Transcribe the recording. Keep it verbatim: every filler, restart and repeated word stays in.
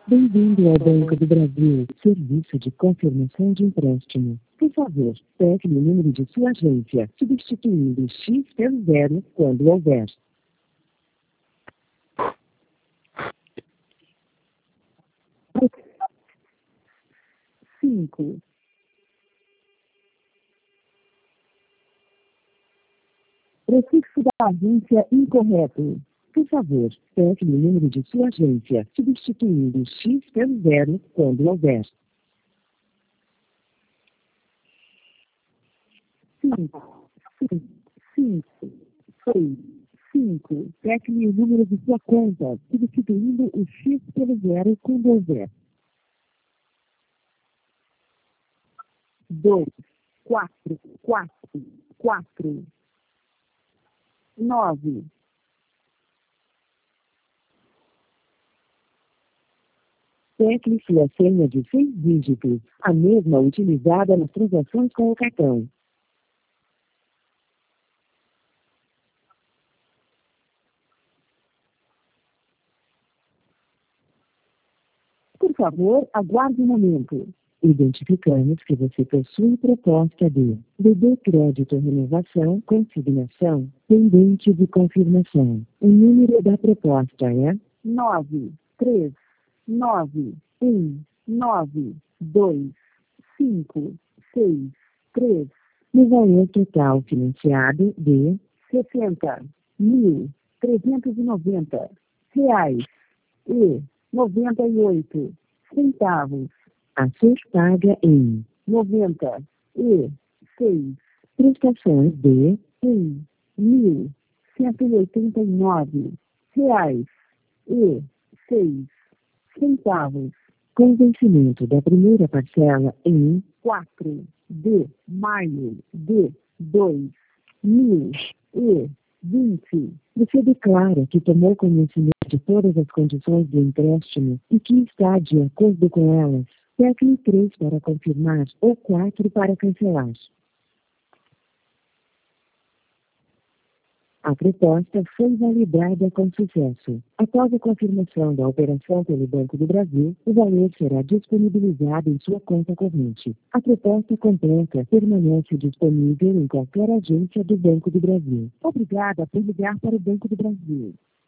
Bem-vindo ao Banco do Brasil, serviço de confirmação de empréstimo. Por favor, pegue o número de sua agência, substituindo X pelo zero quando houver. Cinco. Prefixo da agência incorreto. Por favor, pegue o número de sua agência, substituindo X pelo zero quando houver. Cinco, cinco, cinco, seis, cinco. Pegue o número de sua conta, substituindo o X pelo zero quando houver. Dois, quatro, quatro, quatro, nove. Tecle sua senha de seis dígitos, a mesma utilizada nas transações com o cartão. Por favor, aguarde um momento. Identificamos que você possui proposta de B B Crédito Renovação Consignação, pendente de confirmação. O número da proposta é nove, três, nove, um, nove, dois, cinco, seis, três. No valor total financiado de sessenta mil trezentos e noventa reais e noventa e oito centavos. A ser paga em noventa e seis prestações de um mil cento e oitenta e nove reais e seis centavos. Com vencimento da primeira parcela em quatro de maio de dois mil e vinte. Você declara que tomou conhecimento de todas as condições do empréstimo e que está de acordo com elas. Tecle três para confirmar ou quatro para cancelar. A proposta foi validada com sucesso. Após a confirmação da operação pelo Banco do Brasil, o valor será disponibilizado em sua conta corrente. A proposta completa permanece disponível em qualquer agência do Banco do Brasil. Obrigada por ligar para o Banco do Brasil.